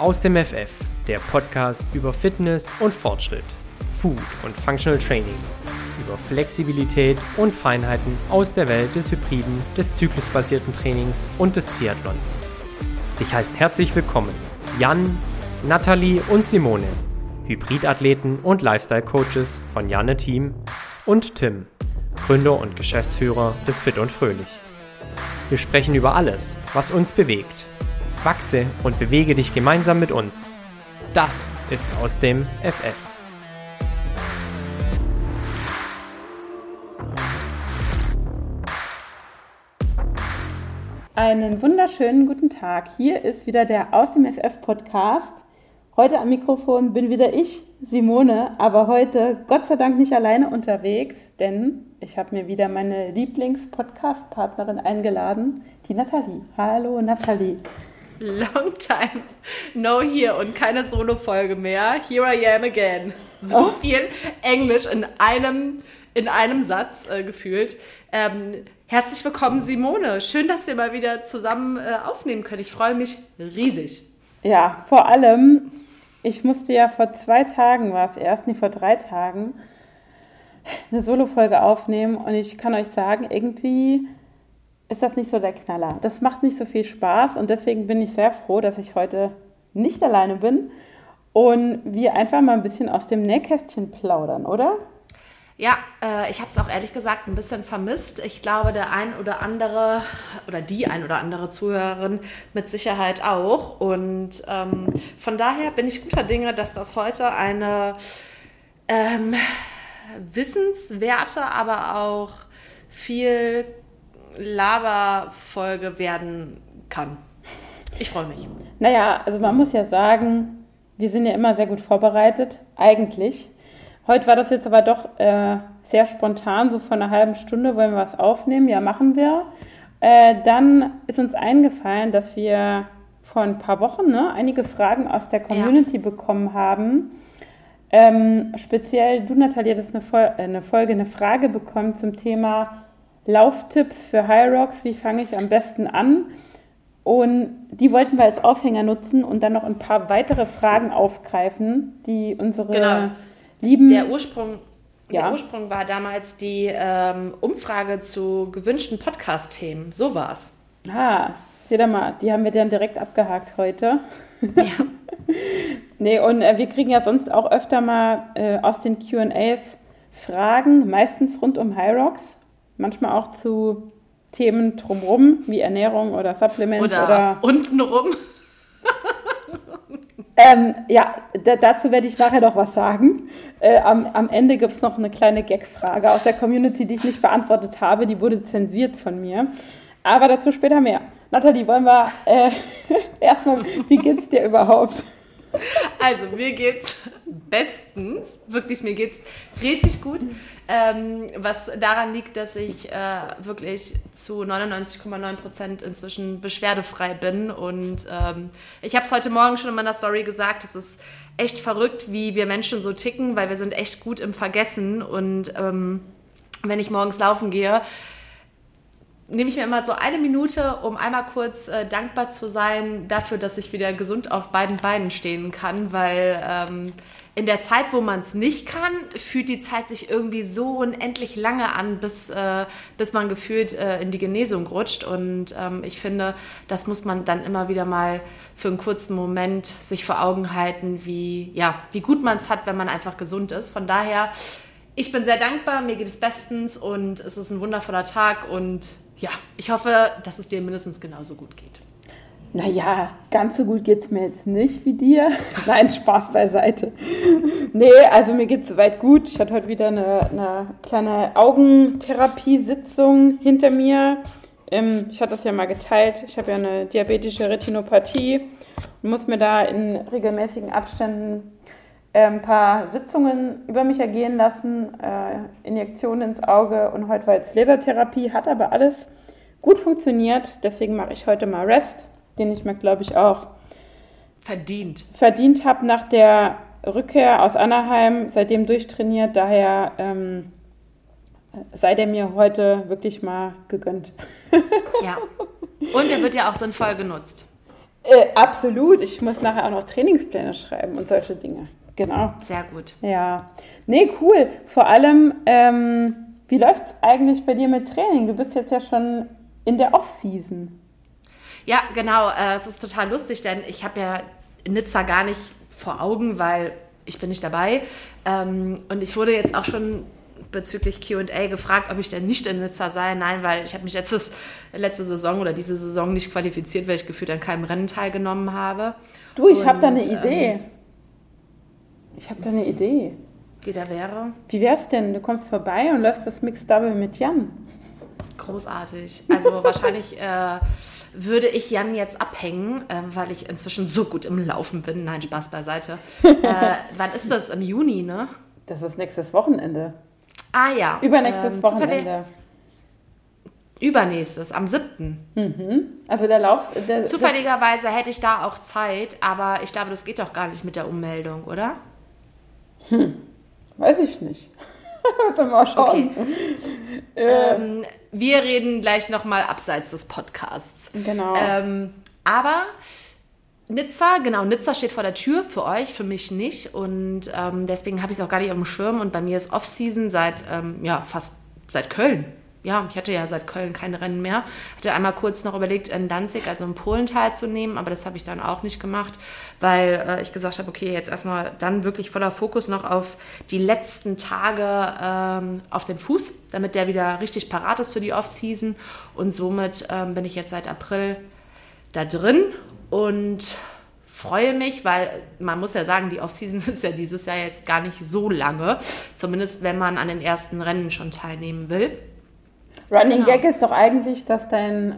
Aus dem FF, der Podcast über Fitness und Fortschritt, Food und Functional Training, über Flexibilität und Feinheiten aus der Welt des Hybriden, des zyklusbasierten Trainings und des Triathlons. Dich heißt herzlich willkommen Jan, Nathalie und Simone, Hybridathleten und Lifestyle-Coaches von Janne Team, und Tim, Gründer und Geschäftsführer des Fit und Fröhlich. Wir sprechen über alles, was uns bewegt. Wachse und bewege dich gemeinsam mit uns. Das ist aus dem FF. Einen wunderschönen guten Tag. Hier ist wieder der Aus dem FF Podcast. Heute am Mikrofon bin wieder ich, Simone, aber heute Gott sei Dank nicht alleine unterwegs, denn ich habe mir wieder meine Lieblings-Podcast-Partnerin eingeladen, die Nathalie. Hallo Nathalie. Long time no here und keine Solo-Folge mehr. Here I am again. So viel Englisch in einem Satz gefühlt. Herzlich willkommen, Simone. Schön, dass wir mal wieder zusammen aufnehmen können. Ich freue mich riesig. Ja, vor allem, ich musste ja vor 3 Tagen eine Solo-Folge aufnehmen und ich kann euch sagen, irgendwie ist das nicht so der Knaller. Das macht nicht so viel Spaß und deswegen bin ich sehr froh, dass ich heute nicht alleine bin und wir einfach mal ein bisschen aus dem Nähkästchen plaudern, oder? Ja, ich habe es auch ehrlich gesagt ein bisschen vermisst. Ich glaube, der ein oder andere oder die ein oder andere Zuhörerin mit Sicherheit auch. Und von daher bin ich guter Dinge, dass das heute eine wissenswerte, aber auch viel Laberfolge werden kann. Ich freue mich. Naja, also man muss ja sagen, wir sind ja immer sehr gut vorbereitet, eigentlich. Heute war das jetzt aber doch sehr spontan, so vor einer halben Stunde wollen wir was aufnehmen. Ja, machen wir. Dann ist uns eingefallen, dass wir vor ein paar Wochen einige Fragen aus der Community bekommen haben. Speziell du, Nathalie, hast eine Frage bekommen zum Thema Lauftipps für Hyrox. Wie fange ich am besten an? Und die wollten wir als Aufhänger nutzen und dann noch ein paar weitere Fragen aufgreifen, die unsere lieben... Der Ursprung war damals die Umfrage zu gewünschten Podcast-Themen. So war's. Seht ihr mal, die haben wir dann direkt abgehakt heute. Ja. Nee, und wir kriegen ja sonst auch öfter mal aus den Q&As Fragen, meistens rund um Hyrox, manchmal auch zu Themen drumherum, wie Ernährung oder Supplements oder untenrum. Dazu werde ich nachher noch was sagen. Am Ende gibt es noch eine kleine Gag-Frage aus der Community, die ich nicht beantwortet habe. Die wurde zensiert von mir. Aber dazu später mehr. Nathalie, wollen wir erstmal, wie geht's dir überhaupt? Also, mir geht's bestens. Wirklich, mir geht's richtig gut. Was daran liegt, dass ich wirklich zu 99,9% inzwischen beschwerdefrei bin. Und ich habe es heute Morgen schon in meiner Story gesagt, es ist echt verrückt, wie wir Menschen so ticken, weil wir sind echt gut im Vergessen. Und wenn ich morgens laufen gehe, nehme ich mir immer so 1 Minute, um einmal kurz dankbar zu sein dafür, dass ich wieder gesund auf beiden Beinen stehen kann, weil in der Zeit, wo man es nicht kann, fühlt die Zeit sich irgendwie so unendlich lange an, bis man gefühlt in die Genesung rutscht. Und ich finde, das muss man dann immer wieder mal für einen kurzen Moment sich vor Augen halten, wie gut man es hat, wenn man einfach gesund ist. Von daher, ich bin sehr dankbar, mir geht es bestens und es ist ein wundervoller Tag und ja, ich hoffe, dass es dir mindestens genauso gut geht. Naja, ganz so gut geht es mir jetzt nicht wie dir. Nein, Spaß beiseite. Nee, also mir geht es soweit gut. Ich hatte heute wieder eine kleine Augentherapiesitzung hinter mir. Ich hatte das ja mal geteilt. Ich habe ja eine diabetische Retinopathie und muss mir da in regelmäßigen Abständen ein paar Sitzungen über mich ergehen lassen, Injektionen ins Auge und heute war jetzt Lasertherapie, hat aber alles gut funktioniert. Deswegen mache ich heute mal Rest, den ich mir, glaube ich, auch verdient habe nach der Rückkehr aus Anaheim, seitdem durchtrainiert. Daher sei der mir heute wirklich mal gegönnt. Ja, und er wird ja auch sinnvoll genutzt. Absolut. Ich muss nachher auch noch Trainingspläne schreiben und solche Dinge. Genau. Sehr gut. Ja. Nee, cool. Vor allem, wie läuft es eigentlich bei dir mit Training? Du bist jetzt ja schon in der Off-Season. Ja, genau. Es ist total lustig, denn ich habe ja Nizza gar nicht vor Augen, weil ich bin nicht dabei. Und ich wurde jetzt auch schon bezüglich Q&A gefragt, ob ich denn nicht in Nizza sei. Nein, weil ich habe mich letzte Saison oder diese Saison nicht qualifiziert, weil ich gefühlt an keinem Rennen teilgenommen habe. Du, ich habe da eine Idee. Die da wäre? Wie wär's denn? Du kommst vorbei und läufst das Mixed Double mit Jan. Großartig. Also wahrscheinlich würde ich Jan jetzt abhängen, weil ich inzwischen so gut im Laufen bin. Nein, Spaß beiseite. Wann ist das? Im Juni, ne? Das ist nächstes Wochenende. Ah ja. Übernächstes Wochenende. Übernächstes, am 7. Also der Lauf... Zufälligerweise hätte ich da auch Zeit, aber ich glaube, das geht doch gar nicht mit der Ummeldung, oder? Weiß ich nicht. Mal schauen. Okay. Wir reden gleich nochmal abseits des Podcasts. Genau. Aber Nizza steht vor der Tür für euch, für mich nicht. Und deswegen habe ich es auch gar nicht auf dem Schirm. Und bei mir ist Off-Season fast seit Köln. Ja, ich hatte ja seit Köln keine Rennen mehr. Hatte einmal kurz noch überlegt, in Danzig, also in Polen teilzunehmen, aber das habe ich dann auch nicht gemacht, weil ich gesagt habe, okay, jetzt erstmal dann wirklich voller Fokus noch auf die letzten Tage auf den Fuß, damit der wieder richtig parat ist für die Off-Season. Und somit bin ich jetzt seit April da drin und freue mich, weil man muss ja sagen, die Off-Season ist ja dieses Jahr jetzt gar nicht so lange, zumindest wenn man an den ersten Rennen schon teilnehmen will. Running Gag ist doch eigentlich, dass dein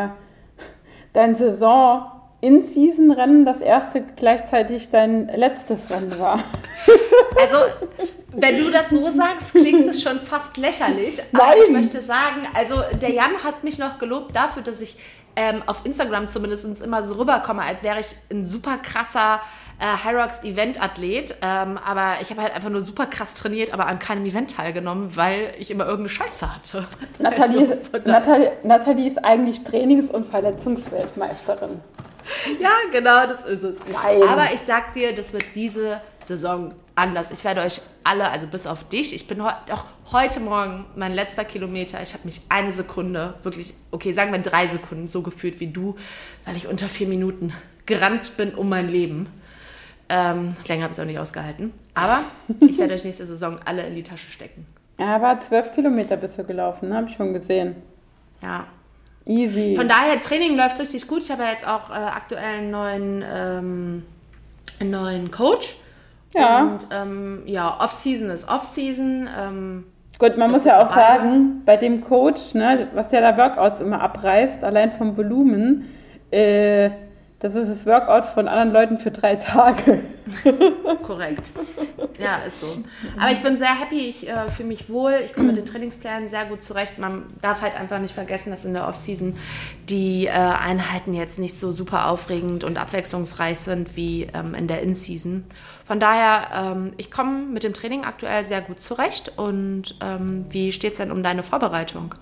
Saison-In-Season-Rennen das erste gleichzeitig dein letztes Rennen war. Also, wenn du das so sagst, klingt es schon fast lächerlich. Nein. Aber ich möchte sagen, also der Jan hat mich noch gelobt dafür, dass ich auf Instagram zumindest immer so rüberkomme, als wäre ich ein super krasser Hyrox-Event-Athlet, aber ich habe halt einfach nur super krass trainiert, aber an keinem Event teilgenommen, weil ich immer irgendeine Scheiße hatte. Nathalie ist eigentlich Trainings- und Verletzungsweltmeisterin. Ja, genau, das ist es. Nein. Aber ich sag dir, das wird diese Saison anders. Ich werde euch alle, also bis auf dich, ich bin auch heute Morgen mein letzter Kilometer, ich habe mich 1 Sekunde, wirklich, okay, sagen wir 3 Sekunden so gefühlt wie du, weil ich unter 4 Minuten gerannt bin um mein Leben. Länger habe ich es auch nicht ausgehalten. Aber ich werde euch nächste Saison alle in die Tasche stecken. Aber 12 Kilometer bist du gelaufen, ne? Habe ich schon gesehen. Ja. Easy. Von daher, Training läuft richtig gut. Ich habe ja jetzt auch aktuell einen neuen Coach. Ja. Und Off-Season ist Off-Season. Gut, man muss ja auch sagen, bei dem Coach, ne, was der da Workouts immer abreißt, allein vom Volumen, das ist das Workout von anderen Leuten für 3 Tage. Korrekt. Ja, ist so. Aber ich bin sehr happy, ich fühle mich wohl, ich komme mit den Trainingsplänen sehr gut zurecht. Man darf halt einfach nicht vergessen, dass in der Off-Season die Einheiten jetzt nicht so super aufregend und abwechslungsreich sind wie in der In-Season. Von daher, ich komme mit dem Training aktuell sehr gut zurecht. Und wie steht es denn um deine Vorbereitung?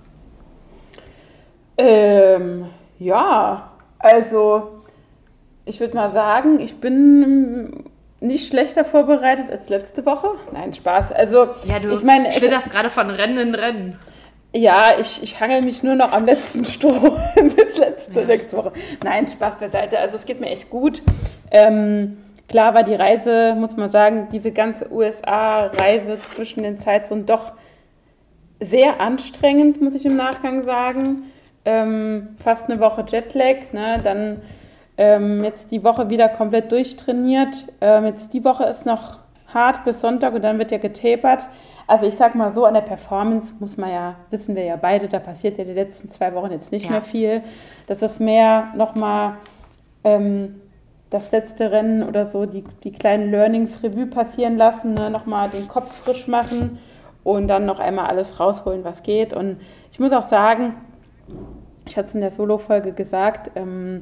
Ja, also ich würde mal sagen, ich bin nicht schlechter vorbereitet als letzte Woche. Nein, Spaß. Also, ja, du schlitterst gerade von Rennen in Rennen. Ja, ich hangel mich nur noch am letzten Stroh bis nächste Woche. Nein, Spaß beiseite. Also es geht mir echt gut. Klar war die Reise, muss man sagen, diese ganze USA-Reise zwischen den Zeitzonen doch sehr anstrengend, muss ich im Nachgang sagen. Fast eine Woche Jetlag, ne? Dann jetzt die Woche wieder komplett durchtrainiert. Jetzt die Woche ist noch hart bis Sonntag und dann wird ja getapert. Also ich sag mal so, an der Performance wissen wir ja beide, da passiert ja die letzten 2 Wochen jetzt nicht mehr viel. Das ist mehr nochmal das letzte Rennen oder so, die kleinen Learnings Revue passieren lassen, ne? Nochmal den Kopf frisch machen und dann noch einmal alles rausholen, was geht. Und ich muss auch sagen, ich hatte es in der Solo-Folge gesagt,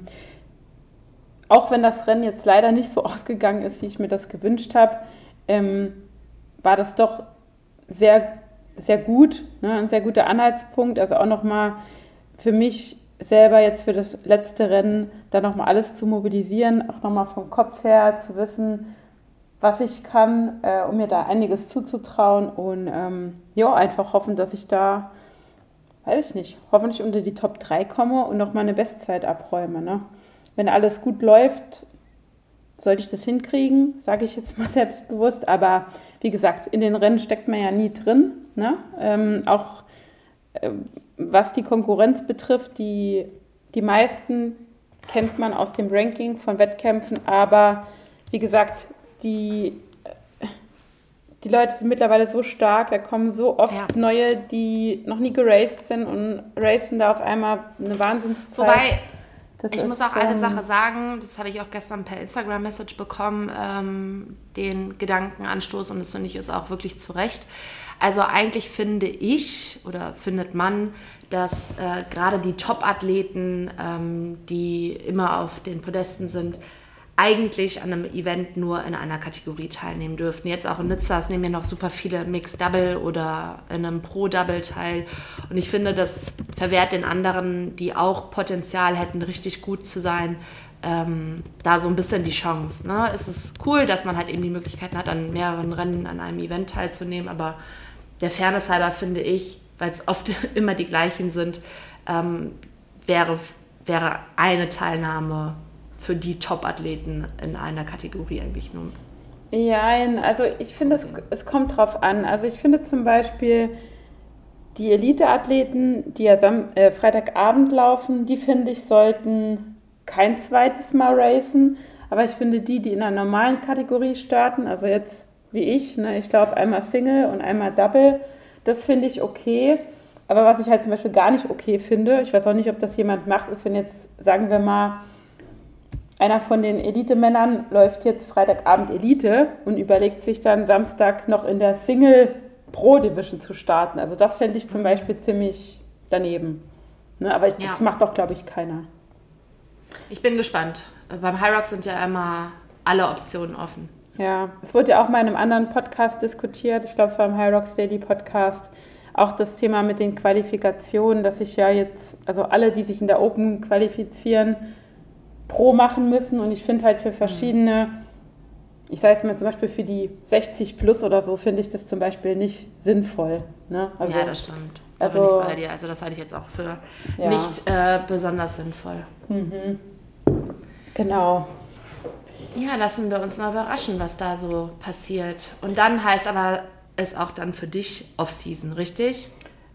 auch wenn das Rennen jetzt leider nicht so ausgegangen ist, wie ich mir das gewünscht habe, war das doch sehr, sehr gut, ne? Ein sehr guter Anhaltspunkt. Also auch nochmal für mich selber jetzt für das letzte Rennen dann nochmal alles zu mobilisieren, auch nochmal vom Kopf her zu wissen, was ich kann, um mir da einiges zuzutrauen und einfach hoffen, dass ich da, weiß ich nicht, hoffentlich unter die Top 3 komme und nochmal eine Bestzeit abräume. Ne? Wenn alles gut läuft, sollte ich das hinkriegen, sage ich jetzt mal selbstbewusst, aber wie gesagt, in den Rennen steckt man ja nie drin, ne? Auch was die Konkurrenz betrifft, die meisten kennt man aus dem Ranking von Wettkämpfen, aber wie gesagt, die Leute sind mittlerweile so stark, da kommen so oft neue, die noch nie geraced sind und racen da auf einmal eine Wahnsinnszeit. Wobei, ich muss auch eine Sache sagen, das habe ich auch gestern per Instagram-Message bekommen, den Gedankenanstoß, und das finde ich ist auch wirklich zu Recht. Also eigentlich finde ich oder findet man, dass gerade die Top-Athleten, die immer auf den Podesten sind, eigentlich an einem Event nur in einer Kategorie teilnehmen dürften. Jetzt auch in Nizza, es nehmen ja noch super viele Mixed-Double oder in einem Pro-Double teil. Und ich finde, das verwehrt den anderen, die auch Potenzial hätten, richtig gut zu sein, da so ein bisschen die Chance. Ne? Es ist cool, dass man halt eben die Möglichkeiten hat, an mehreren Rennen an einem Event teilzunehmen, aber der Fairness halber finde ich, weil es oft immer die gleichen sind, wäre eine Teilnahme für die Top-Athleten in einer Kategorie eigentlich nur. Ja, also ich finde, es kommt drauf an. Also ich finde zum Beispiel die Elite-Athleten, die ja Freitagabend laufen, die finde ich, sollten kein zweites Mal racen. Aber ich finde die in einer normalen Kategorie starten, also jetzt wie ich, ne, ich glaube einmal Single und einmal Double, das finde ich okay. Aber was ich halt zum Beispiel gar nicht okay finde, ich weiß auch nicht, ob das jemand macht, ist, wenn jetzt, sagen wir mal, einer von den Elite-Männern läuft jetzt Freitagabend Elite und überlegt sich dann Samstag noch in der Single-Pro-Division zu starten. Also das fände ich zum Beispiel ziemlich daneben. Ne, aber das macht doch, glaube ich, keiner. Ich bin gespannt. Beim Hyrox sind ja immer alle Optionen offen. Ja, es wurde ja auch mal in einem anderen Podcast diskutiert. Ich glaube, es war im Hyrox Daily Podcast. Auch das Thema mit den Qualifikationen, dass sich ja jetzt, also alle, die sich in der Open qualifizieren, Pro machen müssen. Und ich finde halt für verschiedene, ich sage jetzt mal zum Beispiel für die 60 plus oder so, finde ich das zum Beispiel nicht sinnvoll. Ne? Also, ja, das stimmt. Da bin ich bei dir. Also das halte ich jetzt auch für nicht besonders sinnvoll. Mhm. Genau. Ja, lassen wir uns mal überraschen, was da so passiert. Und dann heißt aber es auch dann für dich Off-Season, richtig?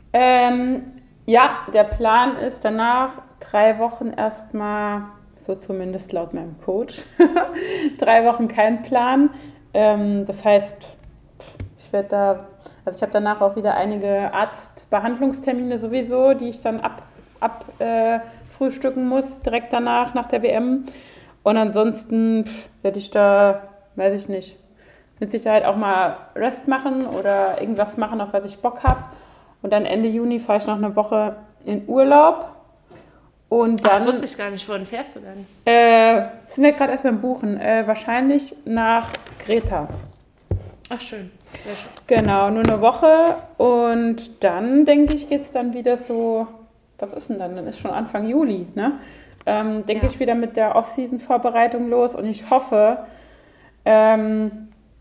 Ja, der Plan ist danach 3 Wochen erstmal, so zumindest laut meinem Coach, 3 Wochen kein Plan. Das heißt, ich habe danach auch wieder einige Arztbehandlungstermine sowieso, die ich dann abfrühstücken muss, direkt danach, nach der WM. Und ansonsten werde ich da, weiß ich nicht, mit Sicherheit auch mal Rest machen oder irgendwas machen, auf was ich Bock habe. Und dann Ende Juni fahre ich noch eine Woche in Urlaub. Und dann, das wusste ich gar nicht. Wohin fährst du denn? Sind wir gerade erst beim Buchen. Wahrscheinlich nach Kreta. Ach, schön. Sehr schön. Genau, nur eine Woche. Und dann, denke ich, geht es dann wieder so, was ist denn dann? Dann ist schon Anfang Juli, ne? Denke ich wieder mit der Off-Season-Vorbereitung los. Und ich hoffe, falls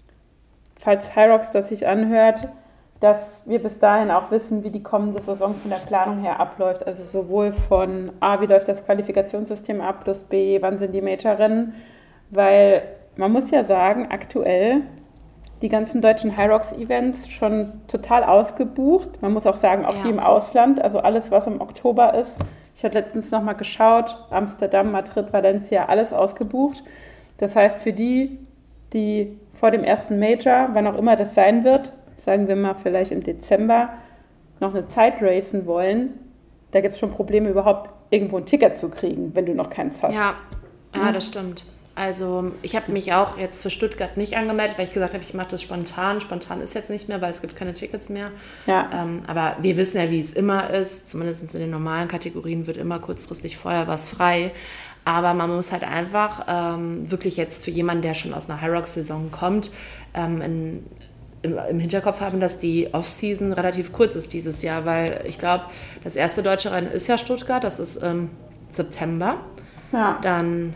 Hyrox das sich anhört, dass wir bis dahin auch wissen, wie die kommende Saison von der Planung her abläuft. Also sowohl von A, wie läuft das Qualifikationssystem ab, plus B, wann sind die Major-Rennen. Weil man muss ja sagen, aktuell die ganzen deutschen Hyrox-Events schon total ausgebucht. Man muss auch sagen, auch die im Ausland, also alles, was im Oktober ist. Ich habe letztens nochmal geschaut, Amsterdam, Madrid, Valencia, alles ausgebucht. Das heißt, für die vor dem ersten Major, wann auch immer das sein wird, sagen wir mal vielleicht im Dezember, noch eine Zeit racen wollen, da gibt es schon Probleme, überhaupt irgendwo ein Ticket zu kriegen, wenn du noch keins hast. Ja, das stimmt. Also ich habe mich auch jetzt für Stuttgart nicht angemeldet, weil ich gesagt habe, ich mache das spontan. Spontan ist jetzt nicht mehr, weil es gibt keine Tickets mehr. Ja. Aber wir wissen ja, wie es immer ist. Zumindest in den normalen Kategorien wird immer kurzfristig vorher was frei. Aber man muss halt einfach wirklich jetzt für jemanden, der schon aus einer Hyrox-Saison kommt, im Hinterkopf haben, dass die Off-Season relativ kurz ist dieses Jahr, weil ich glaube, das erste deutsche Rennen ist ja Stuttgart, das ist September. Ja. Dann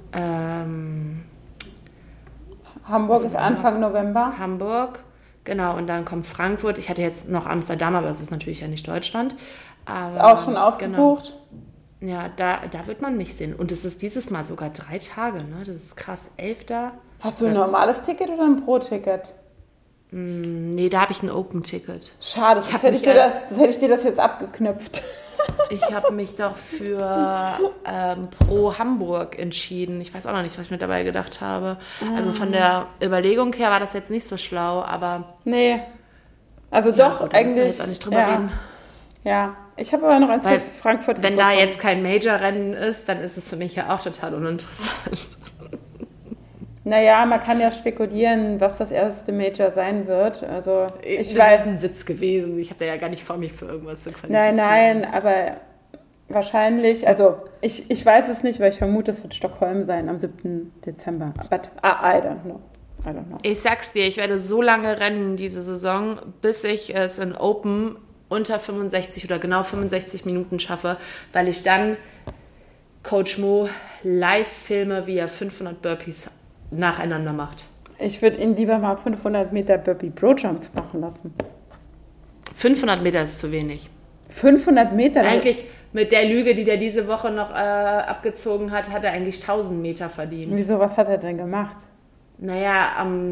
Hamburg ist Anfang November. Hamburg, genau, und dann kommt Frankfurt. Ich hatte jetzt noch Amsterdam, aber das ist natürlich ja nicht Deutschland. Aber, Ist auch schon ausgebucht. Genau. Ja, da wird man mich sehen. Und es ist dieses Mal sogar 3 Tage, ne? Das ist krass. 11. Hast du ein normales Ticket oder ein Pro-Ticket? Nee, da habe ich ein Open-Ticket. Schade, das hätte ich dir das jetzt abgeknüpft. Ich habe mich doch für Pro Hamburg entschieden. Ich weiß auch noch nicht, was ich mir dabei gedacht habe. Also von der Überlegung her war das jetzt nicht so schlau, aber... Nee, also doch, gut, eigentlich... Da müssen wir jetzt auch nicht drüber reden. Ja, ich habe aber noch eins für Frankfurt. Wenn da jetzt kein Major-Rennen ist, dann ist es für mich ja auch total uninteressant. Naja, man kann ja spekulieren, was das erste Major sein wird. Also Das ist ein Witz gewesen. Ich habe da ja gar nicht vor, mich für irgendwas zu qualifizieren. Nein, aber wahrscheinlich, also ich weiß es nicht, weil ich vermute, es wird Stockholm sein am 7. Dezember. But I don't know. Ich sag's dir, ich werde so lange rennen diese Saison, bis ich es in Open unter 65 oder genau 65 Minuten schaffe, weil ich dann Coach Mo live filme, wie er 500 Burpees nacheinander macht. Ich würde ihn lieber mal 500 Meter Burpee Pro Jumps machen lassen. 500 Meter ist zu wenig. 500 Meter? Eigentlich mit der Lüge, die der diese Woche noch abgezogen hat, hat er eigentlich 1000 Meter verdient. Wieso, was hat er denn gemacht? Naja,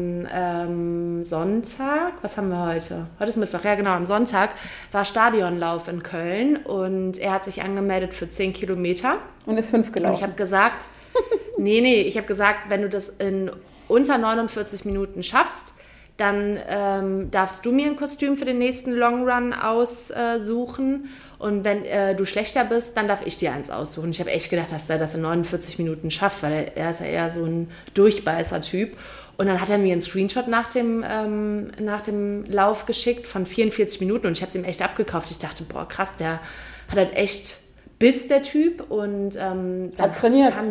am Sonntag, was haben wir heute? Heute ist Mittwoch, ja genau, am Sonntag war Stadionlauf in Köln und er hat sich angemeldet für 10 Kilometer. Und ist 5 gelaufen. Und ich habe gesagt, ich habe gesagt, wenn du das in unter 49 Minuten schaffst, dann darfst du mir ein Kostüm für den nächsten Long Run aussuchen. Und wenn du schlechter bist, dann darf ich dir eins aussuchen. Ich habe echt gedacht, dass er das in 49 Minuten schafft, weil er ist ja eher so ein Durchbeißer-Typ. Und dann hat er mir einen Screenshot nach dem Lauf geschickt von 44 Minuten und ich habe es ihm echt abgekauft. Ich dachte, boah, krass, der hat halt echt Biss, der Typ. Und dann kamen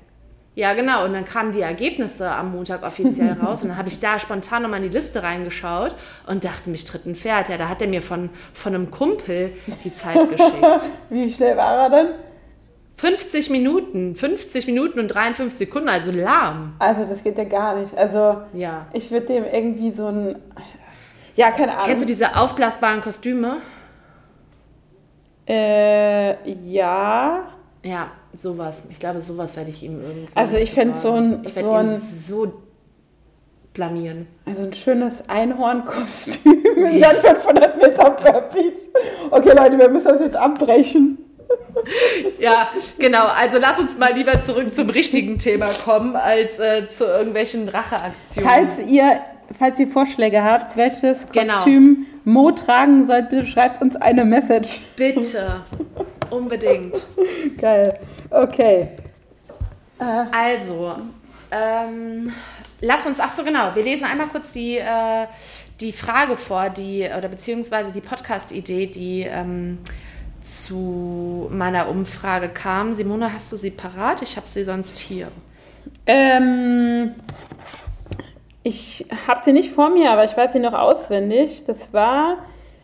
dann kamen die Ergebnisse am Montag offiziell raus und dann habe ich da spontan nochmal in die Liste reingeschaut und dachte, mich tritt ein Pferd. Ja, da hat er mir von einem Kumpel die Zeit geschickt. Wie schnell war er denn? 50 Minuten und 53 Sekunden, also lahm. Also das geht ja gar nicht. Also ja. Ich würde dem irgendwie so ein... Ja, keine Ahnung. Kennst du diese aufblasbaren Kostüme? Ja. Ja, sowas. Ich glaube, sowas werde ich ihm irgendwie... Also ich fände Ich werde ihn so blamieren. Also ein schönes Einhornkostüm und dann 500 Meter Burpees. Okay, Leute, wir müssen das jetzt abbrechen. Ja, genau. Also lass uns mal lieber zurück zum richtigen Thema kommen, als zu irgendwelchen Racheaktionen. Falls ihr Vorschläge habt, welches Kostüm Mo tragen sollt, bitte schreibt uns eine Message. Bitte. Unbedingt. Geil. Okay. Also, lass uns, wir lesen einmal kurz die Frage vor, beziehungsweise die Podcast-Idee, die zu meiner Umfrage kam. Simone, hast du sie parat? Ich habe sie sonst hier. Ich habe sie nicht vor mir, aber ich weiß sie noch auswendig. Das war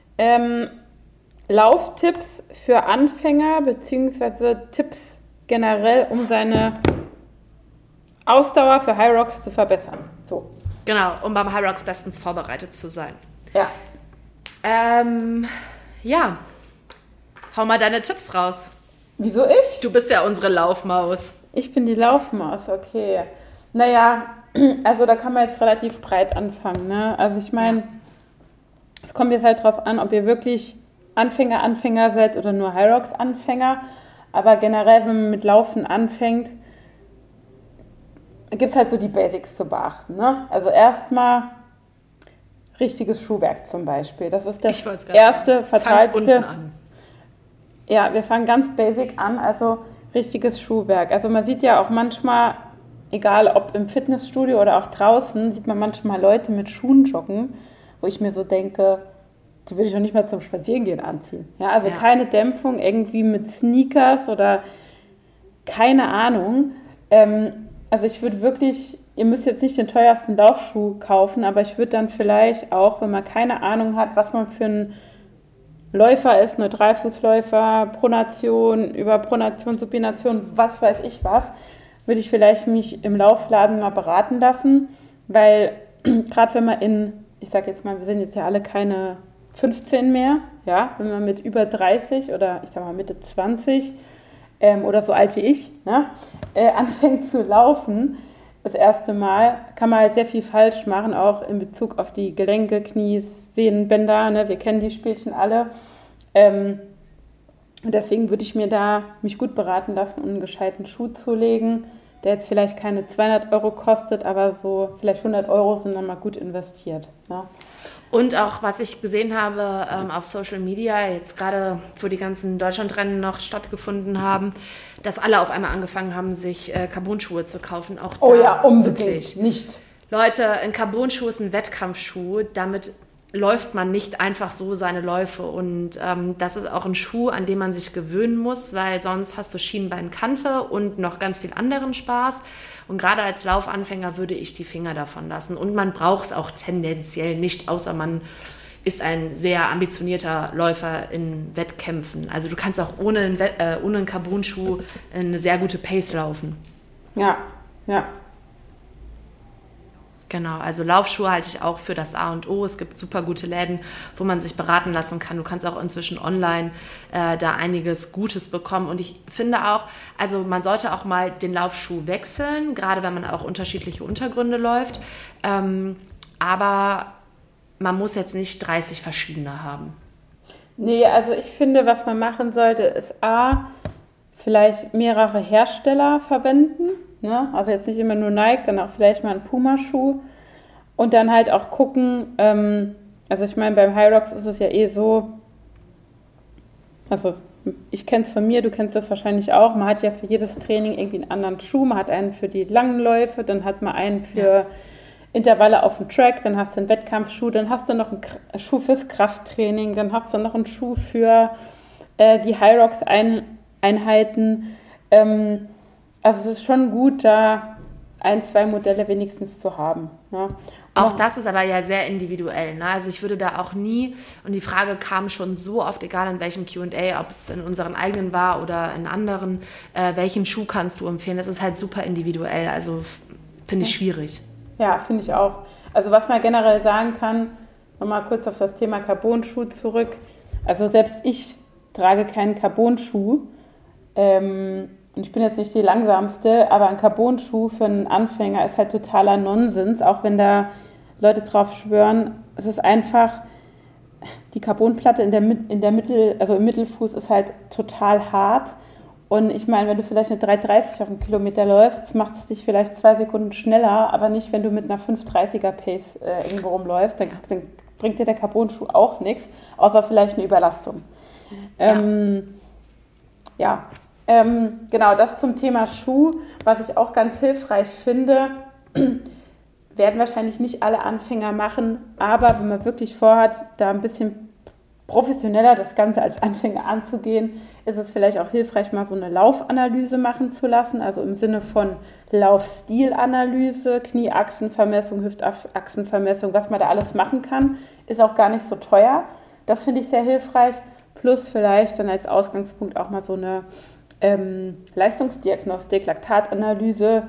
Lauftipps für Anfänger, beziehungsweise Tipps generell, um seine Ausdauer für High Rocks zu verbessern. So. Genau, um beim High Rocks bestens vorbereitet zu sein. Ja. Ja. Hau mal deine Tipps raus. Wieso ich? Du bist ja unsere Laufmaus. Ich bin die Laufmaus, okay. Naja, also da kann man jetzt relativ breit anfangen, ne? Also ich meine, es kommt jetzt halt drauf an, ob ihr wirklich Anfänger seid oder nur High Rocks Anfänger. Aber generell, wenn man mit Laufen anfängt, gibt es halt so die Basics zu beachten, ne? Also erstmal richtiges Schuhwerk zum Beispiel. Das ist das erste, verteilste. Ja, wir fangen ganz basic an, also richtiges Schuhwerk. Also man sieht ja auch manchmal, egal ob im Fitnessstudio oder auch draußen, sieht man manchmal Leute mit Schuhen joggen, wo ich mir so denke, die will ich auch nicht mal zum Spazierengehen anziehen. Ja, also keine Dämpfung, irgendwie mit Sneakers oder keine Ahnung. Also ich würde wirklich ihr müsst jetzt nicht den teuersten Laufschuh kaufen, aber ich würde dann vielleicht auch, wenn man keine Ahnung hat, was man für ein Läufer ist, Neutralfußläufer, Pronation, über Pronation, Supination, was weiß ich was, würde ich vielleicht mich im Laufladen mal beraten lassen, weil gerade wenn man ich sage jetzt mal, wir sind jetzt ja alle keine 15 mehr, ja, wenn man mit über 30 oder ich sag mal Mitte 20 oder so alt wie ich, ne, anfängt zu laufen, das erste Mal, kann man halt sehr viel falsch machen, auch in Bezug auf die Gelenke, Knie, Sehnen, Bänder, ne, wir kennen die Spielchen alle. Und deswegen würde ich mich gut beraten lassen, um einen gescheiten Schuh zu legen, der jetzt vielleicht keine 200 Euro kostet, aber so vielleicht 100 Euro sind dann mal gut investiert. Ne? Und auch, was ich gesehen habe auf Social Media, jetzt gerade, wo die ganzen Deutschlandrennen noch stattgefunden haben, dass alle auf einmal angefangen haben, sich Carbon-Schuhe zu kaufen. Auch oh da ja, unbedingt wirklich. Nicht. Leute, ein Carbon-Schuh ist ein Wettkampfschuh. Damit läuft man nicht einfach so seine Läufe. Und das ist auch ein Schuh, an den man sich gewöhnen muss, weil sonst hast du Schienbeinkante und noch ganz viel anderen Spaß. Und gerade als Laufanfänger würde ich die Finger davon lassen. Und man braucht es auch tendenziell nicht, außer man ist ein sehr ambitionierter Läufer in Wettkämpfen. Also du kannst auch ohne einen Carbon-Schuh eine sehr gute Pace laufen. Ja, ja. Genau, also Laufschuhe halte ich auch für das A und O. Es gibt super gute Läden, wo man sich beraten lassen kann. Du kannst auch inzwischen online da einiges Gutes bekommen. Und ich finde auch, also man sollte auch mal den Laufschuh wechseln, gerade wenn man auch unterschiedliche Untergründe läuft. Aber man muss jetzt nicht 30 verschiedene haben. Nee, also ich finde, was man machen sollte, ist vielleicht mehrere Hersteller verwenden. Ne? Also jetzt nicht immer nur Nike, dann auch vielleicht mal einen Puma-Schuh. Und dann halt auch gucken, also ich meine, beim Hyrox ist es ja so, also ich kenne es von mir, du kennst das wahrscheinlich auch, man hat ja für jedes Training irgendwie einen anderen Schuh, man hat einen für die langen Läufe, dann hat man einen für Intervalle auf dem Track, dann hast du einen Wettkampfschuh, dann hast du noch einen Schuh fürs Krafttraining, dann hast du noch einen Schuh für die Hyrox-Einheiten. Also es ist schon gut, da 1-2 Modelle wenigstens zu haben. Ne? Auch das ist aber ja sehr individuell. Ne? Also ich würde da auch nie, und die Frage kam schon so oft, egal in welchem Q&A, ob es in unseren eigenen war oder in anderen, welchen Schuh kannst du empfehlen? Das ist halt super individuell, also finde ich schwierig. Ja, finde ich auch. Also was man generell sagen kann, nochmal kurz auf das Thema Carbon-Schuh zurück. Also selbst ich trage keinen Carbon-Schuh. Und ich bin jetzt nicht die langsamste, aber ein Carbon-Schuh für einen Anfänger ist halt totaler Nonsens, auch wenn da Leute drauf schwören. Es ist einfach, die Carbonplatte also im Mittelfuß ist halt total hart. Und ich meine, wenn du vielleicht eine 3,30 auf einen Kilometer läufst, macht es dich vielleicht 2 Sekunden schneller, aber nicht, wenn du mit einer 5,30er Pace irgendwo rumläufst. Dann bringt dir der Carbon-Schuh auch nichts, außer vielleicht eine Überlastung. Genau, das zum Thema Schuh. Was ich auch ganz hilfreich finde, werden wahrscheinlich nicht alle Anfänger machen, aber wenn man wirklich vorhat, da ein bisschen professioneller das Ganze als Anfänger anzugehen, ist es vielleicht auch hilfreich, mal so eine Laufanalyse machen zu lassen, also im Sinne von Laufstilanalyse, Knieachsenvermessung, Hüftachsenvermessung, was man da alles machen kann, ist auch gar nicht so teuer. Das finde ich sehr hilfreich, plus vielleicht dann als Ausgangspunkt auch mal so eine Leistungsdiagnostik, Laktatanalyse,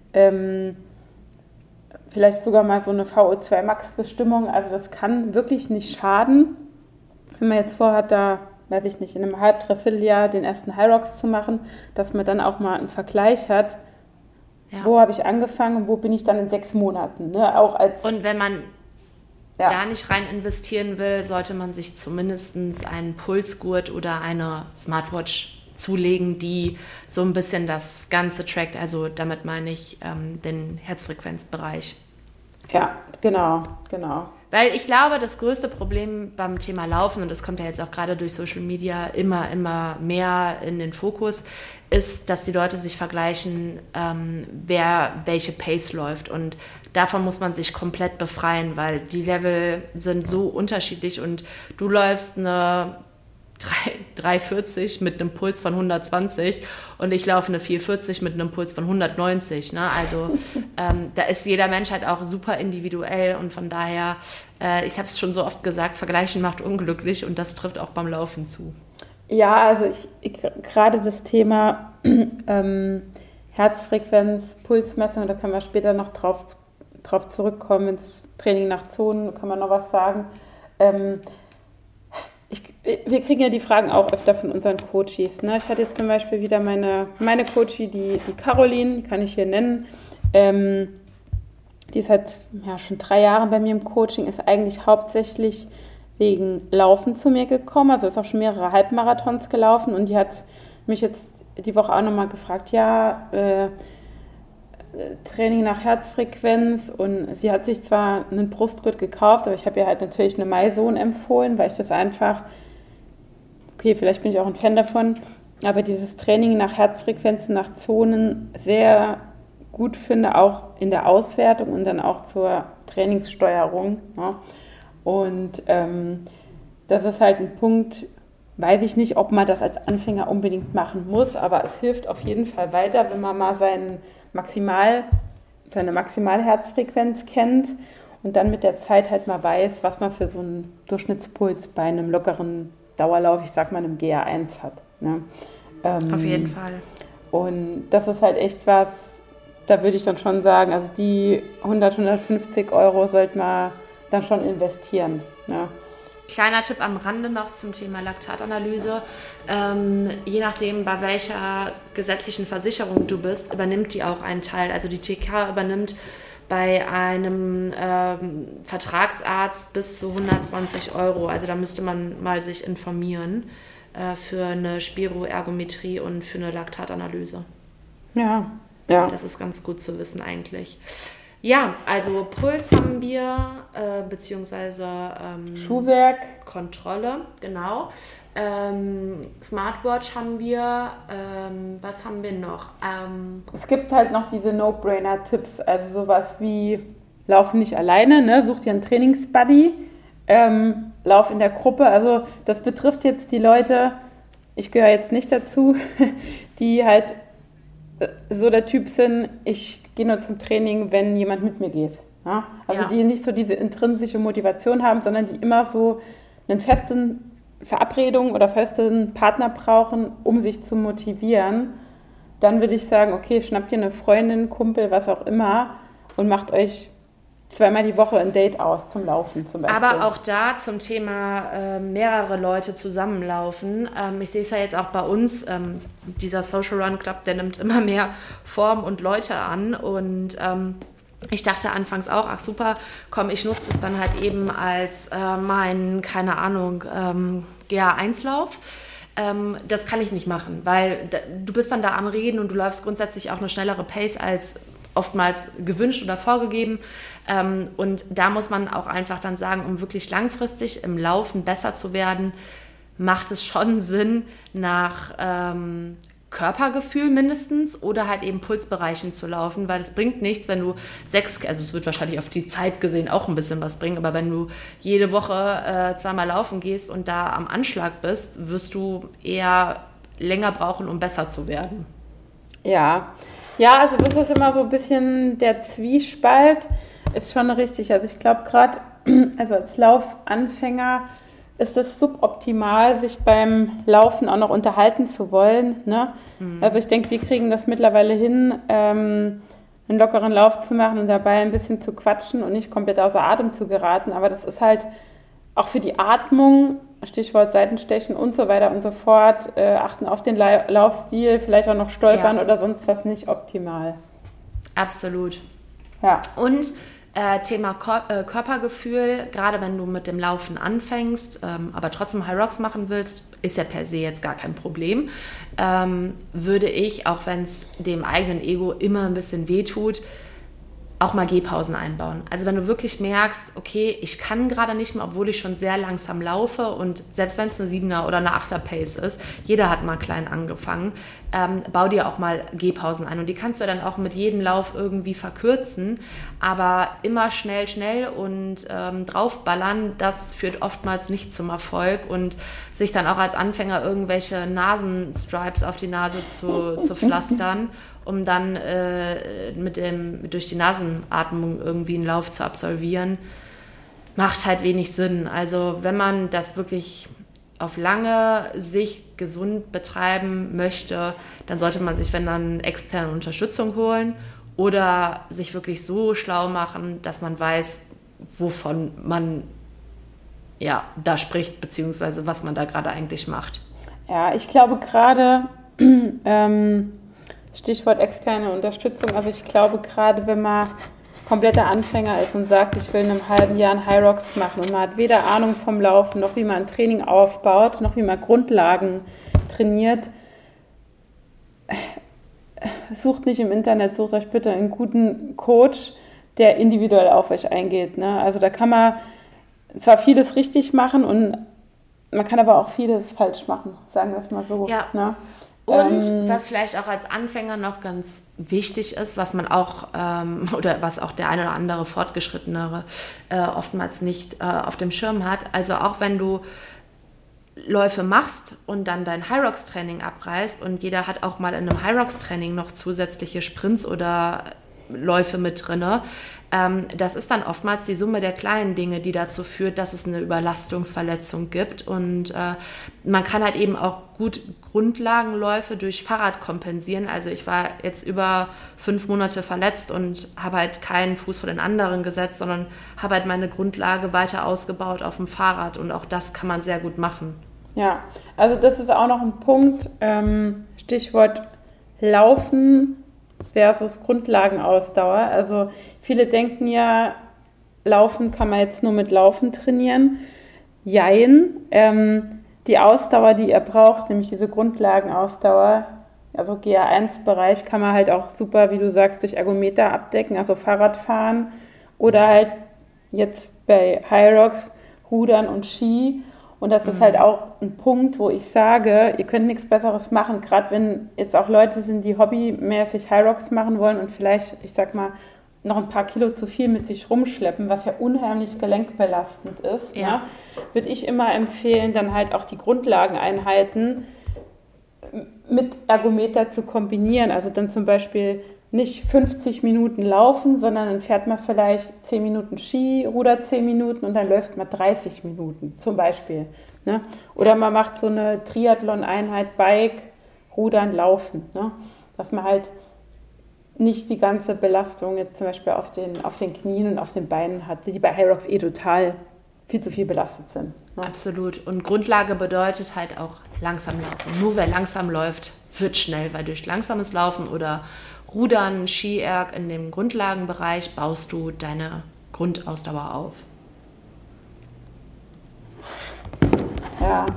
vielleicht sogar mal so eine VO2-Max-Bestimmung, also das kann wirklich nicht schaden. Wenn man jetzt vorhat, da, weiß ich nicht, in einem Dreivierteljahr den ersten Hyrox zu machen, dass man dann auch mal einen Vergleich hat, wo habe ich angefangen und wo bin ich dann in 6 Monaten. Ne? Auch und wenn man da nicht rein investieren will, sollte man sich zumindest einen Pulsgurt oder eine Smartwatch zulegen, die so ein bisschen das Ganze trackt. Also damit meine ich den Herzfrequenzbereich. Ja, genau. Weil ich glaube, das größte Problem beim Thema Laufen, und das kommt ja jetzt auch gerade durch Social Media immer mehr in den Fokus, ist, dass die Leute sich vergleichen, wer welche Pace läuft. Und davon muss man sich komplett befreien, weil die Level sind so unterschiedlich und du läufst eine 3,40 mit einem Puls von 120 und ich laufe eine 4,40 mit einem Puls von 190. Ne? Also da ist jeder Mensch halt auch super individuell und von daher, ich habe es schon so oft gesagt, Vergleichen macht unglücklich und das trifft auch beim Laufen zu. Ja, also ich gerade das Thema Herzfrequenz, Pulsmessung, da können wir später noch drauf zurückkommen, ins Training nach Zonen, kann man noch was sagen. Wir kriegen ja die Fragen auch öfter von unseren Coaches. Ne? Ich hatte jetzt zum Beispiel wieder meine Coachie, die Caroline, die kann ich hier nennen. Die ist halt schon 3 Jahre bei mir im Coaching, ist eigentlich hauptsächlich wegen Laufen zu mir gekommen. Also ist auch schon mehrere Halbmarathons gelaufen und die hat mich jetzt die Woche auch nochmal gefragt, Training nach Herzfrequenz und sie hat sich zwar einen Brustgurt gekauft, aber ich habe ihr halt natürlich eine MyZone empfohlen, weil ich das einfach, okay, vielleicht bin ich auch ein Fan davon, aber dieses Training nach Herzfrequenzen, nach Zonen sehr gut finde, auch in der Auswertung und dann auch zur Trainingssteuerung. Ja. Und das ist halt ein Punkt, weiß ich nicht, ob man das als Anfänger unbedingt machen muss, aber es hilft auf jeden Fall weiter, wenn man mal seine Maximalherzfrequenz kennt und dann mit der Zeit halt mal weiß, was man für so einen Durchschnittspuls bei einem lockeren Dauerlauf, ich sag mal einem GA1 hat. Ne? Auf jeden Fall. Und das ist halt echt was, da würde ich dann schon sagen, also die 150 Euro sollte man dann schon investieren. Ne? Kleiner Tipp am Rande noch zum Thema Laktatanalyse. Je nachdem, bei welcher gesetzlichen Versicherung du bist, übernimmt die auch einen Teil. Also die TK übernimmt bei einem Vertragsarzt bis zu 120 Euro. Also da müsste man mal sich informieren für eine Spiroergometrie und für eine Laktatanalyse. Ja. Das ist ganz gut zu wissen eigentlich. Ja, also Puls haben wir, beziehungsweise Schuhwerk. Kontrolle, genau. Smartwatch haben wir. Was haben wir noch? Es gibt halt noch diese No-Brainer-Tipps, also sowas wie Lauf nicht alleine, ne? Such dir einen Trainingsbuddy, Lauf in der Gruppe. Also das betrifft jetzt die Leute, ich gehöre jetzt nicht dazu, die halt so der Typ sind, ich gehe nur zum Training, wenn jemand mit mir geht. Ja? Also die nicht so diese intrinsische Motivation haben, sondern die immer so einen festen Verabredung oder festen Partner brauchen, um sich zu motivieren. Dann würde ich sagen, okay, schnappt ihr eine Freundin, Kumpel, was auch immer und macht euch 2-mal die Woche ein Date aus zum Laufen zum Beispiel. Aber auch da zum Thema mehrere Leute zusammenlaufen. Ich sehe es ja jetzt auch bei uns, dieser Social Run Club, der nimmt immer mehr Form und Leute an und ich dachte anfangs auch, ach super, komm, ich nutze es dann halt eben als meinen, keine Ahnung, GA1-Lauf. Das kann ich nicht machen, weil du bist dann da am Reden und du läufst grundsätzlich auch eine schnellere Pace als oftmals gewünscht oder vorgegeben. Und da muss man auch einfach dann sagen, um wirklich langfristig im Laufen besser zu werden, macht es schon Sinn, nach Körpergefühl mindestens oder halt eben Pulsbereichen zu laufen, weil es bringt nichts, wenn du also es wird wahrscheinlich auf die Zeit gesehen auch ein bisschen was bringen, aber wenn du jede Woche 2-mal laufen gehst und da am Anschlag bist, wirst du eher länger brauchen, um besser zu werden. Ja, also das ist immer so ein bisschen der Zwiespalt, ist schon richtig. Also ich glaube gerade, also als Laufanfänger ist es suboptimal, sich beim Laufen auch noch unterhalten zu wollen. Ne? Also ich denke, wir kriegen das mittlerweile hin, einen lockeren Lauf zu machen und dabei ein bisschen zu quatschen und nicht komplett außer Atem zu geraten. Aber das ist halt auch für die Atmung, Stichwort Seitenstechen und so weiter und so fort, achten auf den Laufstil, vielleicht auch noch stolpern oder sonst was, nicht optimal. Absolut. Ja. Und Thema Körpergefühl, gerade wenn du mit dem Laufen anfängst, aber trotzdem High Rocks machen willst, ist ja per se jetzt gar kein Problem, würde ich, auch wenn es dem eigenen Ego immer ein bisschen wehtut, auch mal Gehpausen einbauen. Also wenn du wirklich merkst, okay, ich kann gerade nicht mehr, obwohl ich schon sehr langsam laufe und selbst wenn es eine 7er oder eine 8er Pace ist, jeder hat mal klein angefangen, bau dir auch mal Gehpausen ein und die kannst du dann auch mit jedem Lauf irgendwie verkürzen, aber immer schnell und draufballern, das führt oftmals nicht zum Erfolg und sich dann auch als Anfänger irgendwelche Nasenstripes auf die Nase zu pflastern, um dann durch die Nasenatmung irgendwie einen Lauf zu absolvieren, macht halt wenig Sinn. Also wenn man das wirklich auf lange Sicht gesund betreiben möchte, dann sollte man sich, wenn dann, externe Unterstützung holen oder sich wirklich so schlau machen, dass man weiß, wovon man da spricht, beziehungsweise was man da gerade eigentlich macht. Ja, ich glaube gerade, Stichwort externe Unterstützung, also ich glaube gerade, wenn man kompletter Anfänger ist und sagt, ich will in einem halben Jahr einen High Rocks machen und man hat weder Ahnung vom Laufen, noch wie man ein Training aufbaut, noch wie man Grundlagen trainiert, sucht nicht im Internet, sucht euch bitte einen guten Coach, der individuell auf euch eingeht. Ne? Also da kann man zwar vieles richtig machen und man kann aber auch vieles falsch machen, sagen wir es mal so. Ja. Ne? Und was vielleicht auch als Anfänger noch ganz wichtig ist, was man auch, oder was auch der eine oder andere Fortgeschrittenere oftmals nicht auf dem Schirm hat, also auch wenn du Läufe machst und dann dein High Rocks Training abreißt und jeder hat auch mal in einem High Rocks Training noch zusätzliche Sprints oder Läufe mit drinne. Das ist dann oftmals die Summe der kleinen Dinge, die dazu führt, dass es eine Überlastungsverletzung gibt. Und man kann halt eben auch gut Grundlagenläufe durch Fahrrad kompensieren. Also ich war jetzt über 5 Monate verletzt und habe halt keinen Fuß vor den anderen gesetzt, sondern habe halt meine Grundlage weiter ausgebaut auf dem Fahrrad. Und auch das kann man sehr gut machen. Ja, also das ist auch noch ein Punkt. Stichwort Laufen versus Grundlagenausdauer. Also viele denken ja, Laufen kann man jetzt nur mit Laufen trainieren. Jein. Die Ausdauer, die ihr braucht, nämlich diese Grundlagenausdauer, also GA1-Bereich, kann man halt auch super, wie du sagst, durch Ergometer abdecken, also Fahrradfahren oder halt jetzt bei High Rocks Rudern und Ski. Und das ist halt auch ein Punkt, wo ich sage, ihr könnt nichts Besseres machen, gerade wenn jetzt auch Leute sind, die hobbymäßig High Rocks machen wollen und vielleicht, ich sag mal, noch ein paar Kilo zu viel mit sich rumschleppen, was ja unheimlich gelenkbelastend ist, ja. Ne, würde ich immer empfehlen, dann halt auch die Grundlageneinheiten mit Ergometer zu kombinieren. Also dann zum Beispiel nicht 50 Minuten laufen, sondern dann fährt man vielleicht 10 Minuten Ski, rudert 10 Minuten und dann läuft man 30 Minuten zum Beispiel. Ne? Oder man macht so eine Triathlon-Einheit, Bike, Rudern, Laufen. Ne? Dass man halt nicht die ganze Belastung jetzt zum Beispiel auf den Knien und auf den Beinen hat, die bei High Rocks total viel zu viel belastet sind. Ne? Absolut. Und Grundlage bedeutet halt auch langsam laufen. Nur wer langsam läuft, wird schnell, weil durch langsames Laufen oder Rudern, Ski-Erg in dem Grundlagenbereich baust du deine Grundausdauer auf. Ja.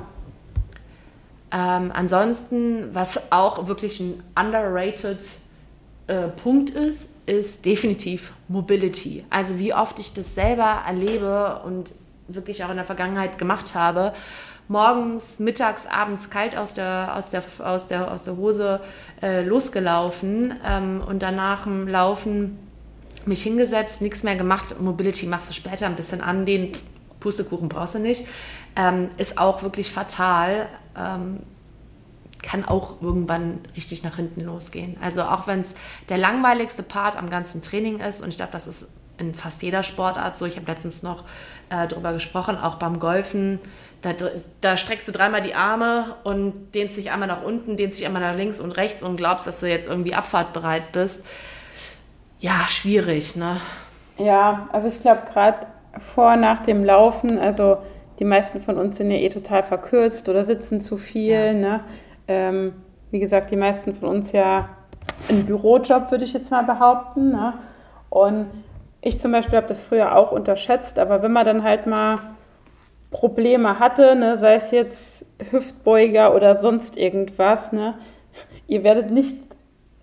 Ansonsten, was auch wirklich ein underrated Punkt ist definitiv Mobility. Also wie oft ich das selber erlebe und wirklich auch in der Vergangenheit gemacht habe, morgens, mittags, abends kalt aus der Hose losgelaufen und danach im Laufen mich hingesetzt, nichts mehr gemacht. Mobility machst du später ein bisschen andehnen, Pustekuchen brauchst du nicht. Ist auch wirklich fatal. Kann auch irgendwann richtig nach hinten losgehen. Also auch wenn es der langweiligste Part am ganzen Training ist, und ich glaube, das ist in fast jeder Sportart so, ich habe letztens noch drüber gesprochen, auch beim Golfen, da streckst du 3-mal die Arme und dehnst dich einmal nach unten, dehnst dich einmal nach links und rechts und glaubst, dass du jetzt irgendwie abfahrtbereit bist. Ja, schwierig, ne? Ja, also ich glaube gerade vor, nach dem Laufen, also die meisten von uns sind ja total verkürzt oder sitzen zu viel, ja. Ne? Wie gesagt, die meisten von uns ja einen Bürojob, würde ich jetzt mal behaupten. Ne? Und ich zum Beispiel habe das früher auch unterschätzt, aber wenn man dann halt mal Probleme hatte, ne, sei es jetzt Hüftbeuger oder sonst irgendwas, ne, ihr werdet nicht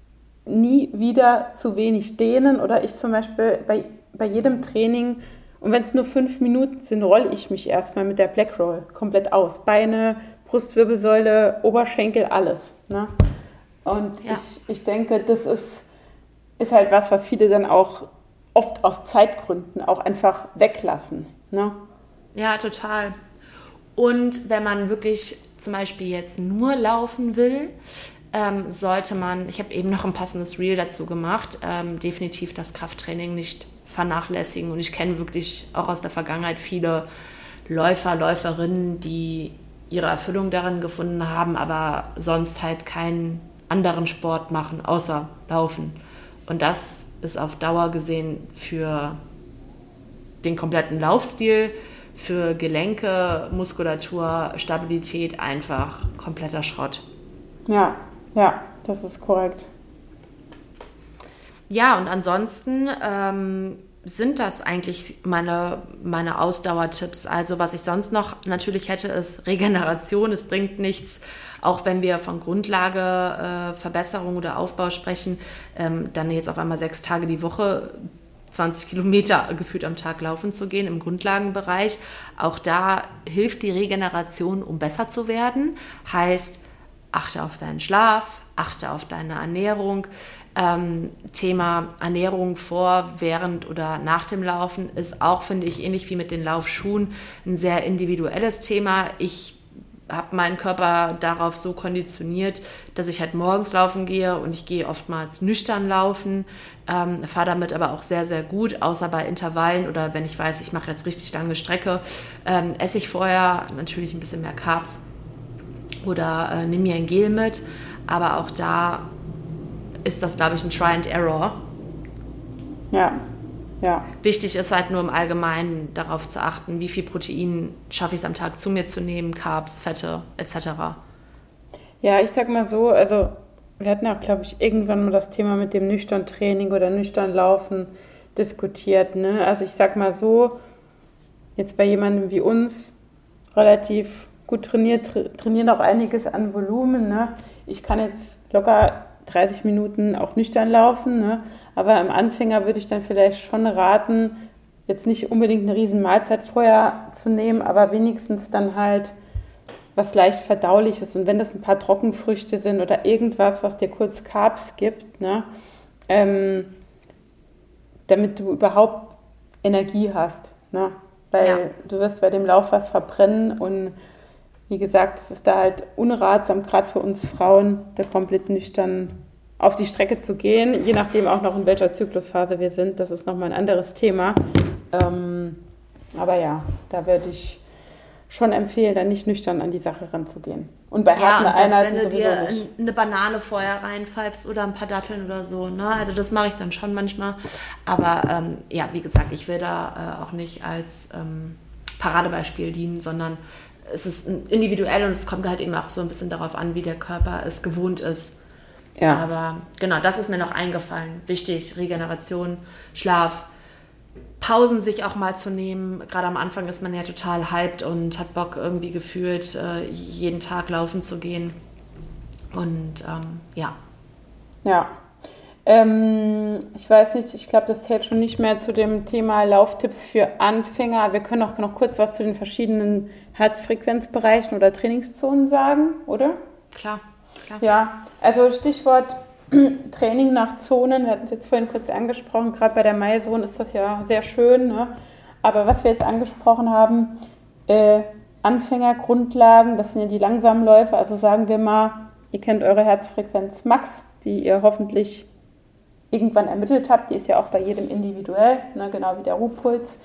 nie wieder zu wenig dehnen oder ich zum Beispiel bei jedem Training, und wenn es nur 5 Minuten sind, rolle ich mich erstmal mit der Black Roll komplett aus. Beine, Brustwirbelsäule, Oberschenkel, alles. Ne? Und ich denke, das ist halt was viele dann auch oft aus Zeitgründen auch einfach weglassen. Ne? Ja, total. Und wenn man wirklich zum Beispiel jetzt nur laufen will, sollte man, ich habe eben noch ein passendes Reel dazu gemacht, definitiv das Krafttraining nicht vernachlässigen. Und ich kenne wirklich auch aus der Vergangenheit viele Läufer, Läuferinnen, die ihre Erfüllung darin gefunden haben, aber sonst halt keinen anderen Sport machen, außer Laufen. Und das ist auf Dauer gesehen für den kompletten Laufstil, für Gelenke, Muskulatur, Stabilität einfach kompletter Schrott. Ja, das ist korrekt. Ja, und ansonsten sind das eigentlich meine Ausdauertipps. Also was ich sonst noch natürlich hätte, ist Regeneration. Es bringt nichts, auch wenn wir von Grundlageverbesserung oder Aufbau sprechen, dann jetzt auf einmal 6 Tage die Woche 20 Kilometer gefühlt am Tag laufen zu gehen im Grundlagenbereich. Auch da hilft die Regeneration, um besser zu werden. Heißt, achte auf deinen Schlaf, achte auf deine Ernährung. Thema Ernährung vor, während oder nach dem Laufen ist auch, finde ich, ähnlich wie mit den Laufschuhen, ein sehr individuelles Thema. Ich habe meinen Körper darauf so konditioniert, dass ich halt morgens laufen gehe und ich gehe oftmals nüchtern laufen, fahre damit aber auch sehr, sehr gut, außer bei Intervallen oder wenn ich weiß, ich mache jetzt richtig lange Strecke, esse ich vorher natürlich ein bisschen mehr Carbs oder nehme mir ein Gel mit, aber auch da ist das, glaube ich, ein Try and Error. Ja. Wichtig ist halt nur im Allgemeinen darauf zu achten, wie viel Protein schaffe ich es am Tag zu mir zu nehmen, Carbs, Fette etc. Ja, ich sag mal so, also wir hatten auch, glaube ich, irgendwann mal das Thema mit dem nüchtern Training oder nüchtern Laufen diskutiert. Ne? Also ich sag mal so, jetzt bei jemandem wie uns, relativ gut trainieren auch einiges an Volumen. Ne? Ich kann jetzt locker 30 Minuten auch nüchtern laufen, ne? Aber im Anfänger würde ich dann vielleicht schon raten, jetzt nicht unbedingt eine riesen Mahlzeit vorher zu nehmen, aber wenigstens dann halt was leicht Verdauliches. Und wenn das ein paar Trockenfrüchte sind oder irgendwas, was dir kurz Carbs gibt, ne? Damit du überhaupt Energie hast. Ne? Weil du wirst bei dem Lauf was verbrennen und wie gesagt, es ist da halt unratsam, gerade für uns Frauen, da komplett nüchtern auf die Strecke zu gehen, je nachdem auch noch in welcher Zyklusphase wir sind. Das ist nochmal ein anderes Thema. Aber ja, da würde ich schon empfehlen, dann nicht nüchtern an die Sache ranzugehen. Und bei harten Einheiten wenn du sowieso dir nicht. eine Banane vorher reinpfeifst oder ein paar Datteln oder so, ne? Also das mache ich dann schon manchmal. Aber ja, wie gesagt, ich will da auch nicht als Paradebeispiel dienen, sondern es ist individuell und es kommt halt eben auch so ein bisschen darauf an, wie der Körper es gewohnt ist. Ja. Aber genau, das ist mir noch eingefallen. Wichtig, Regeneration, Schlaf, Pausen sich auch mal zu nehmen. Gerade am Anfang ist man ja total hyped und hat Bock irgendwie gefühlt, jeden Tag laufen zu gehen. Und ja. Ja. Ich weiß nicht, ich glaube, das zählt schon nicht mehr zu dem Thema Lauftipps für Anfänger. Wir können auch noch kurz was zu den verschiedenen Herzfrequenzbereichen oder Trainingszonen sagen, oder? Klar. Ja, also Stichwort Training nach Zonen, wir hatten es jetzt vorhin kurz angesprochen, gerade bei der Maizone ist das ja sehr schön, ne? Aber was wir jetzt angesprochen haben, Anfängergrundlagen, das sind ja die langsamen Läufe, also sagen wir mal, ihr kennt eure Herzfrequenz Max, die ihr hoffentlich irgendwann ermittelt habt, die ist ja auch bei jedem individuell, ne? Genau wie der Ruhepuls.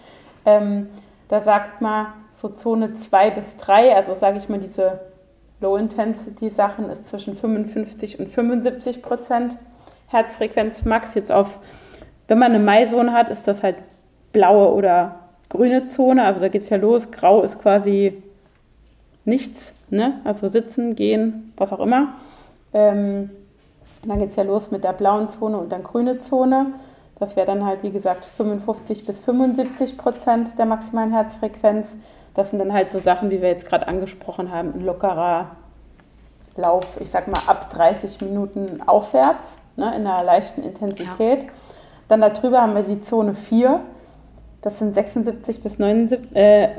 Da sagt man so Zone 2 bis 3, also sage ich mal diese Low-Intensity-Sachen ist zwischen 55 und 75% Herzfrequenz Max. Jetzt wenn man eine Maizone hat, ist das halt blaue oder grüne Zone. Also da geht es ja los. Grau ist quasi nichts, ne? Also sitzen, gehen, was auch immer. Dann geht es ja los mit der blauen Zone und dann grüne Zone. Das wäre dann halt, wie gesagt, 55 bis 75% der maximalen Herzfrequenz. Das sind dann halt so Sachen, wie wir jetzt gerade angesprochen haben, ein lockerer Lauf, ich sag mal ab 30 Minuten aufwärts. ne, in einer leichten Intensität. Ja. Dann darüber haben wir die Zone 4. Das sind 76 bis 89%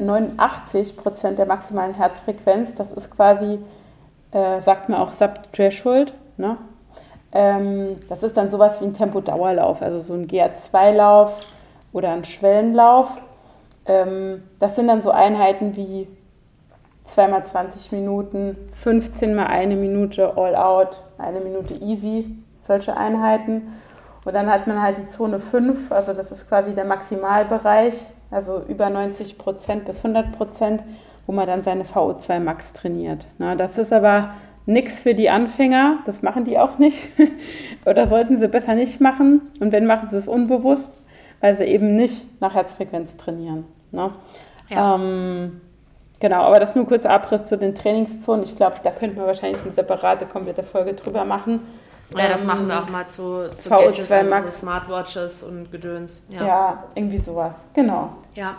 der maximalen Herzfrequenz. Das ist quasi, sagt man auch Subthreshold. Ne? Das ist dann sowas wie ein Tempodauerlauf, also so ein GA2-Lauf oder ein Schwellenlauf. Das sind dann so Einheiten wie 2 mal 20 Minuten, 15 mal 1 Minute All Out, 1 Minute Easy, solche Einheiten. Und dann hat man halt die Zone 5, also das ist quasi der Maximalbereich, also über 90% bis 100%, wo man dann seine VO2 Max trainiert. Na, das ist aber nichts für die Anfänger, das machen die auch nicht oder sollten sie besser nicht machen. Und wenn, machen sie es unbewusst, weil sie eben nicht nach Herzfrequenz trainieren. Ne? Ja. Genau, aber das nur kurz Abriss zu den Trainingszonen. Ich glaube, da könnten wir wahrscheinlich eine separate, komplette Folge drüber machen. Ja, das machen wir auch mal zu Gadgets, also so Smartwatches und Gedöns. Ja, irgendwie sowas, genau. Ja.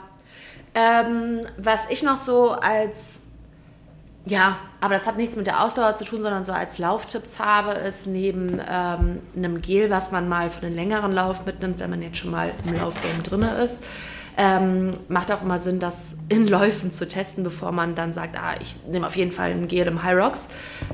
Was ich noch so als, ja, aber das hat nichts mit der Ausdauer zu tun, sondern so als Lauftipps habe, ist neben einem Gel, was man mal für einen längeren Lauf mitnimmt, wenn man jetzt schon mal im Laufgame drin ist, macht auch immer Sinn, das in Läufen zu testen, bevor man dann sagt, ich nehme auf jeden Fall ein Gel im Hyrox.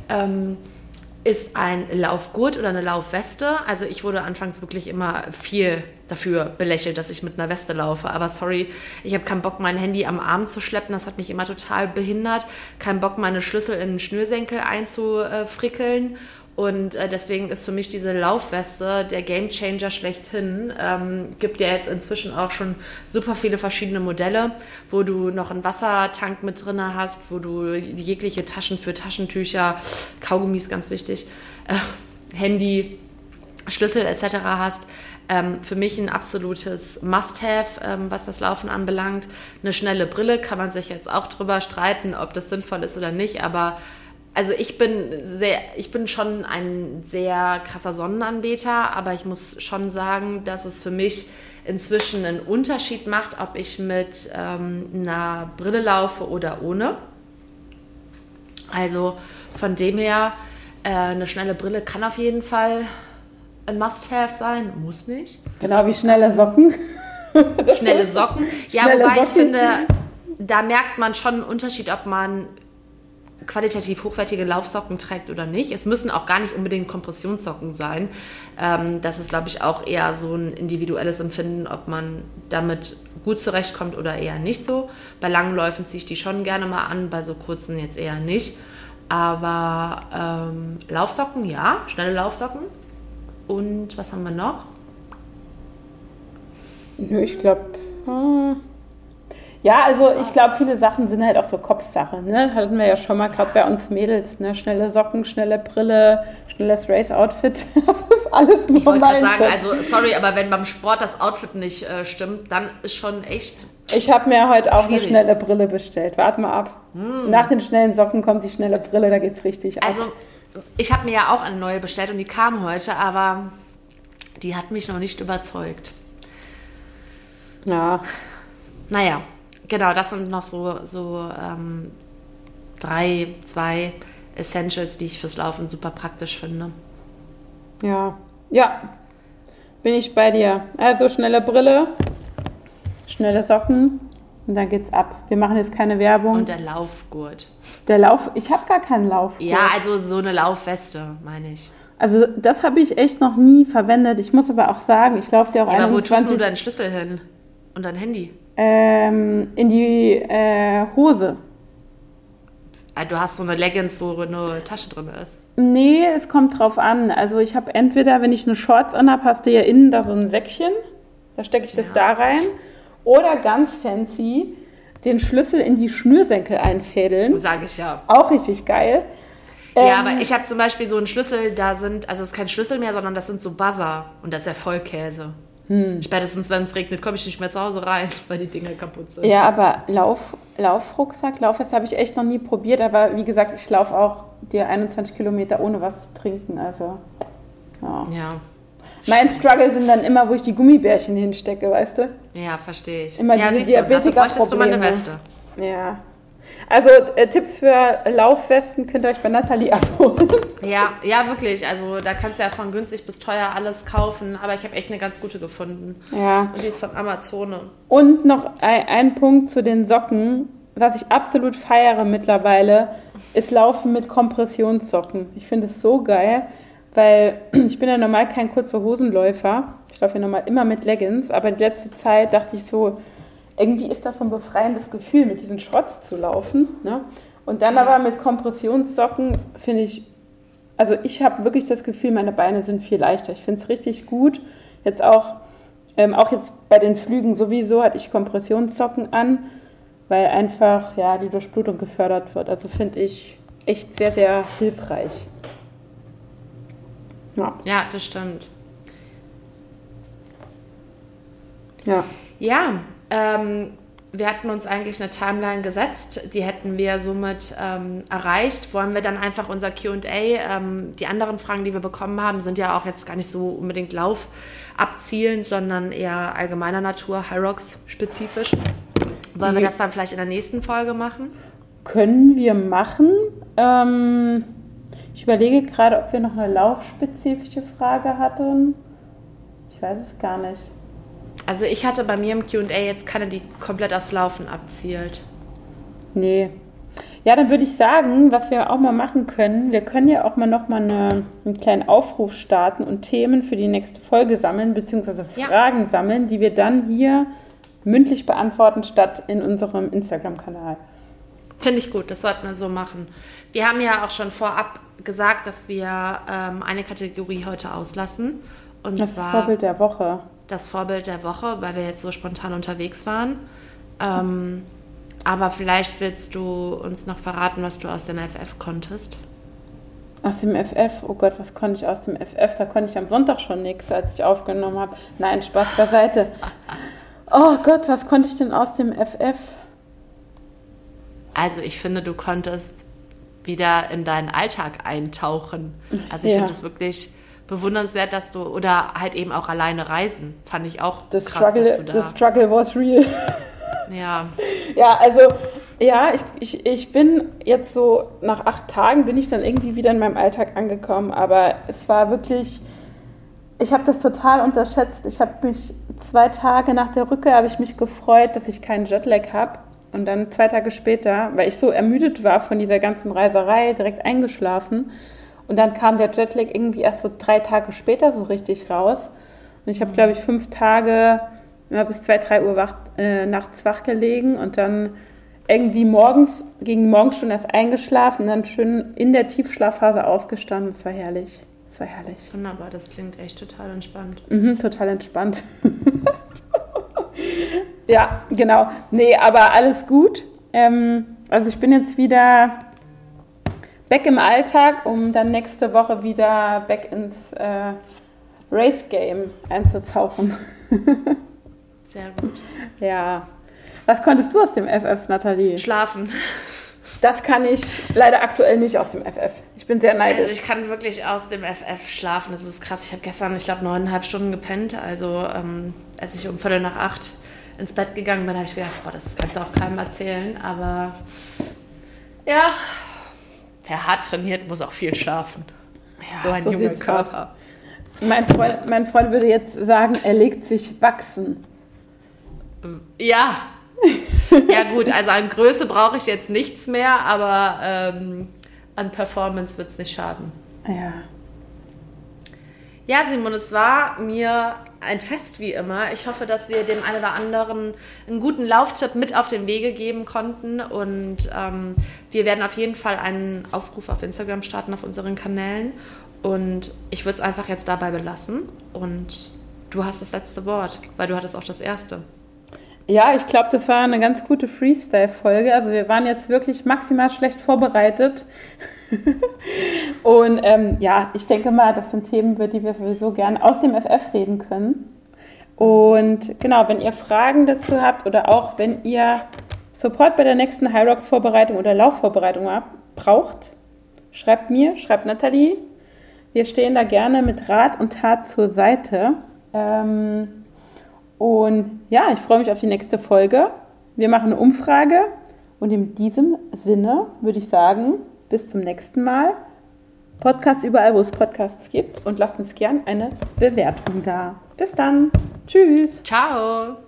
Ist ein Laufgurt oder eine Laufweste. Also ich wurde anfangs wirklich immer viel dafür belächelt, dass ich mit einer Weste laufe. Aber sorry, ich habe keinen Bock, mein Handy am Arm zu schleppen. Das hat mich immer total behindert. Keinen Bock, meine Schlüssel in den Schnürsenkel einzufrickeln. Und deswegen ist für mich diese Laufweste der Gamechanger schlechthin. Gibt ja jetzt inzwischen auch schon super viele verschiedene Modelle, wo du noch einen Wassertank mit drin hast, wo du jegliche Taschen für Taschentücher, Kaugummis ganz wichtig, Handy, Schlüssel etc. hast. Für mich ein absolutes Must-Have, was das Laufen anbelangt. Eine schnelle Brille, kann man sich jetzt auch drüber streiten, ob das sinnvoll ist oder nicht, aber also ich bin schon ein sehr krasser Sonnenanbeter, aber ich muss schon sagen, dass es für mich inzwischen einen Unterschied macht, ob ich mit einer Brille laufe oder ohne. Also von dem her, eine schnelle Brille kann auf jeden Fall ein Must-Have sein, muss nicht. Genau wie schnelle Socken. Schnelle Socken. Ja, schnelle wobei Socken. Ich finde, da merkt man schon einen Unterschied, ob man qualitativ hochwertige Laufsocken trägt oder nicht. Es müssen auch gar nicht unbedingt Kompressionssocken sein. Das ist, glaube ich, auch eher so ein individuelles Empfinden, ob man damit gut zurechtkommt oder eher nicht so. Bei langen Läufen ziehe ich die schon gerne mal an, bei so kurzen jetzt eher nicht. Aber Laufsocken, ja, schnelle Laufsocken. Und was haben wir noch? Ich glaube... Ja, also ich glaube, viele Sachen sind halt auch so Kopfsache. Ne? Hatten wir ja schon mal gerade bei uns Mädels. Ne? Schnelle Socken, schnelle Brille, schnelles Race-Outfit. Das ist alles nur Ich wollte gerade sagen, also sorry, aber wenn beim Sport das Outfit nicht stimmt, dann ist schon echt Ich habe mir heute auch eine schnelle Brille bestellt. Warte mal ab. Nach den schnellen Socken kommt die schnelle Brille, da geht's richtig ab. Also ich habe mir ja auch eine neue bestellt und die kam heute, aber die hat mich noch nicht überzeugt. Ja. Naja. Genau, das sind noch so 2 Essentials, die ich fürs Laufen super praktisch finde. Ja, bin ich bei dir. Also schnelle Brille, schnelle Socken und dann geht's ab. Wir machen jetzt keine Werbung. Und der Laufgurt. Ich habe gar keinen Laufgurt. Ja, also so eine Laufweste, meine ich. Also das habe ich echt noch nie verwendet. Ich muss aber auch sagen, ich laufe ja auch 21... Aber wo tust du deinen Schlüssel hin? Und dein Handy? In die Hose. Du hast so eine Leggings, wo eine Tasche drin ist? Nee, es kommt drauf an. Also ich habe entweder, wenn ich eine Shorts anhabe, hast du ja innen da so ein Säckchen. Da stecke ich das da rein. Oder ganz fancy, den Schlüssel in die Schnürsenkel einfädeln. Sage ich ja. Auch richtig geil. Ja, aber ich habe zum Beispiel so einen Schlüssel, also es ist kein Schlüssel mehr, sondern das sind so Buzzer. Und das ist ja Vollkäse. Spätestens, wenn es regnet, komme ich nicht mehr zu Hause rein, weil die Dinge kaputt sind. Ja, aber Laufrucksack, Laufweste habe ich echt noch nie probiert. Aber wie gesagt, ich laufe auch die 21 Kilometer ohne was zu trinken. Also, ja. Mein Struggle sind dann immer, wo ich die Gummibärchen hinstecke, weißt du? Ja, verstehe ich. Immer ja, diese siehst du, dafür bräuchtest du mal eine Diabetiker-Probleme. Weste. Ja. Also Tipps für Laufwesten könnt ihr euch bei Nathalie abholen. Ja, wirklich. Also da kannst du ja von günstig bis teuer alles kaufen. Aber ich habe echt eine ganz gute gefunden. Ja. Und die ist von Amazon. Und noch ein Punkt zu den Socken. Was ich absolut feiere mittlerweile, ist Laufen mit Kompressionssocken. Ich finde es so geil, weil ich bin ja normal kein kurzer Hosenläufer. Ich laufe ja normal immer mit Leggings. Aber die letzte Zeit dachte ich so, irgendwie ist das so ein befreiendes Gefühl, mit diesen Shorts zu laufen. Ne? Und dann aber mit Kompressionssocken finde ich, also ich habe wirklich das Gefühl, meine Beine sind viel leichter. Ich finde es richtig gut. Jetzt auch jetzt bei den Flügen sowieso hatte ich Kompressionssocken an, weil einfach ja die Durchblutung gefördert wird. Also finde ich echt sehr, sehr hilfreich. Ja, das stimmt. Ja, wir hatten uns eigentlich eine Timeline gesetzt, die hätten wir somit erreicht. Wollen wir dann einfach unser Q&A, die anderen Fragen, die wir bekommen haben, sind ja auch jetzt gar nicht so unbedingt laufabzielend, sondern eher allgemeiner Natur, Hyrox-spezifisch. Wollen wir das dann vielleicht in der nächsten Folge machen? Können wir machen. Ich überlege gerade, ob wir noch eine laufspezifische Frage hatten. Ich weiß es gar nicht. Also ich hatte bei mir im Q&A jetzt keine, die komplett aufs Laufen abzielt. Nee. Ja, dann würde ich sagen, was wir auch mal machen können, wir können ja auch mal nochmal einen kleinen Aufruf starten und Themen für die nächste Folge sammeln, beziehungsweise Fragen sammeln, die wir dann hier mündlich beantworten, statt in unserem Instagram-Kanal. Finde ich gut, das sollten wir so machen. Wir haben ja auch schon vorab gesagt, dass wir eine Kategorie heute auslassen. Und das zwar Vorbild der Woche. Das Vorbild der Woche, weil wir jetzt so spontan unterwegs waren. Aber vielleicht willst du uns noch verraten, was du aus dem FF konntest. Aus dem FF? Oh Gott, was konnte ich aus dem FF? Da konnte ich am Sonntag schon nichts, als ich aufgenommen habe. Nein, Spaß beiseite. Oh Gott, was konnte ich denn aus dem FF? Also ich finde, du konntest wieder in deinen Alltag eintauchen. Also ich finde es wirklich bewundernswert, dass du, oder halt eben auch alleine reisen, fand ich auch krass, dass du da... The struggle was real. Ja. Ja, also, ja, ich bin jetzt so, nach 8 Tagen bin ich dann irgendwie wieder in meinem Alltag angekommen, aber es war wirklich, ich habe das total unterschätzt. Ich habe mich 2 Tage nach der Rückkehr, habe ich mich gefreut, dass ich keinen Jetlag habe. Und dann 2 Tage später, weil ich so ermüdet war von dieser ganzen Reiserei, direkt eingeschlafen. Und dann kam der Jetlag irgendwie erst so 3 Tage später so richtig raus. Und ich habe, glaube ich, 5 Tage bis 2, 3 Uhr nachts wach gelegen und dann irgendwie gegen morgens schon erst eingeschlafen und dann schön in der Tiefschlafphase aufgestanden. Es war herrlich. Es war herrlich. Wunderbar, das klingt echt total entspannt. Total entspannt. Ja, genau. Nee, aber alles gut. Also ich bin jetzt wieder back im Alltag, um dann nächste Woche wieder back ins Race-Game einzutauchen. Sehr gut. Ja. Was konntest du aus dem FF, Nathalie? Schlafen. Das kann ich leider aktuell nicht aus dem FF. Ich bin sehr neidisch. Also ich kann wirklich aus dem FF schlafen. Das ist krass. Ich habe gestern, ich glaube, 9,5 Stunden gepennt. Also als ich um 7:45 ins Bett gegangen bin, habe ich gedacht, boah, das kannst du auch keinem erzählen. Aber ja, wer hart trainiert, muss auch viel schlafen. Ja, so ein junger Körper. Mein Freund würde jetzt sagen, er legt sich wachsen. Ja. Ja gut, also an Größe brauche ich jetzt nichts mehr, aber an Performance wird es nicht schaden. Ja. Ja, Simon, es war mir ein Fest wie immer. Ich hoffe, dass wir dem einen oder anderen einen guten Lauftipp mit auf den Wege geben konnten. Und wir werden auf jeden Fall einen Aufruf auf Instagram starten, auf unseren Kanälen. Und ich würde es einfach jetzt dabei belassen. Und du hast das letzte Wort, weil du hattest auch das erste. Ja, ich glaube, das war eine ganz gute Freestyle-Folge. Also wir waren jetzt wirklich maximal schlecht vorbereitet. Und ja, ich denke mal, das sind Themen, über die wir sowieso gerne aus dem FF reden können. Und genau, wenn ihr Fragen dazu habt oder auch wenn ihr Support bei der nächsten Hyrox-Vorbereitung oder Laufvorbereitung braucht, schreibt mir, schreibt Nathalie. Wir stehen da gerne mit Rat und Tat zur Seite. Und ja, ich freue mich auf die nächste Folge. Wir machen eine Umfrage Und in diesem Sinne würde ich sagen, bis zum nächsten Mal. Podcast überall, wo es Podcasts gibt. Und lasst uns gern eine Bewertung da. Bis dann. Tschüss. Ciao.